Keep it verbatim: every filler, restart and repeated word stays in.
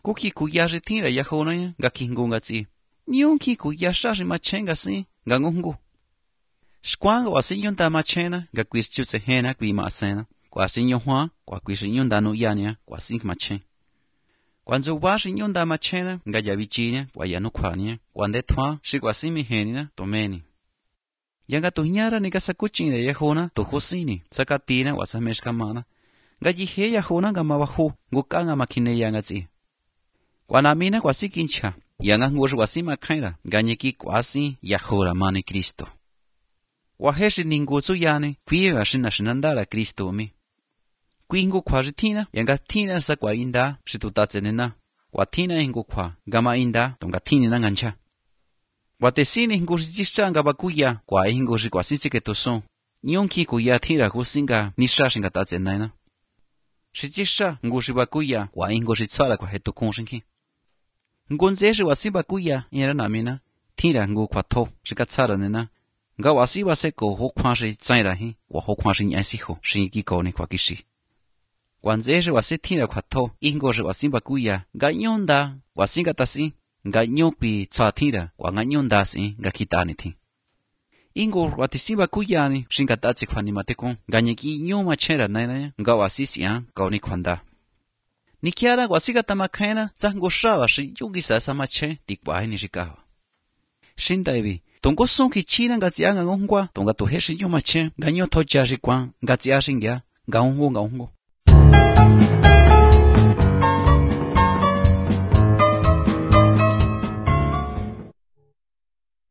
Cú khi cú ya sẽ thiên là ya khô này, gà kinh ngu gà gì. Nhưng khi cú ya sa sẽ mà chen gà xin, gà ngung ngu. Squang quả xin yun ta mà chen na, gà quý chút sẽ hên á quý mà sen na. Quả xin yun hoa, quả quý xin yun ta nụ ya nha, quả xin mà chen. Quan dù quá xin yun ta mà chen na, gà ya vị trí nha, quả ya nụ khoa nha. Quan đế thoa, sẽ quả xin mi hên na, tổ mê ni. Yang gà tu nhá ra ni gà sa cú chinh là ya khô na, tu khô xin ni, sa gà tì na, quả sa mê shka ma na. Gà yi he ya khô na gà ma wa khô, ngu ka nga ma kine ya nga zi. Quả nà mi na quả si kinh cha, ya nga ngu quả si ma khai ra, gà nhé ki quả si ya khô ra ma ni Cristo. Quả he shi ningu zu ya ni, quý ya shi na shi nanda la Cristo mi. Quý ngu khoa shi tina, ya nga tina sa quả inda, shi tu ta zene na. Quả tina ngu khoa, gà ma inda, tong gà tina na ngan cha. Quả te si ni ngu shi jisha nga ba kuya, quả e ngu shi quả si sike to son. Nyong ki kuya tira ku singa, ni sha shi nga ta zene na. Shi jisha ngu shi ba kuya, quả e ngu shi tsala kwa he tu kong shin ki. Ngun ze shi wasi ba kuya, yera na mi na, tira ngu kwa to, shi ka tsara ne na. Nga wasi wase ko ho kwa shi tsai ra hi, wa ho kwa shi nyai si ho, shi ki ko ni kwa ki shi. Wan ze shi wasi tira kwa to, ingo shi wasi ba kuya, nga nyon da, wasi nga ta si, nga nyon pi tsa tira, wa nga nyon da si, nga ki ta ni thi. Ingo wati si ba kuya ni, shi nga ta tsi kwa ni mate kong, nga nye ki nyon ma chen ra na na, nga wasi si an, ka ni kwa da. Ni kia ra wasi ka tama kaya na, tsa ngo sha wa shi yogi sa sa ma chen, di kwa hai ni shi ka wa. Shin dai bi, tong ko song ki chi na nga zia nga ngong kwa, tong ga to he shi nyon ma chen, nga nyon to cha shi kwang, nga zia shi nga, nga ngong nga ngong.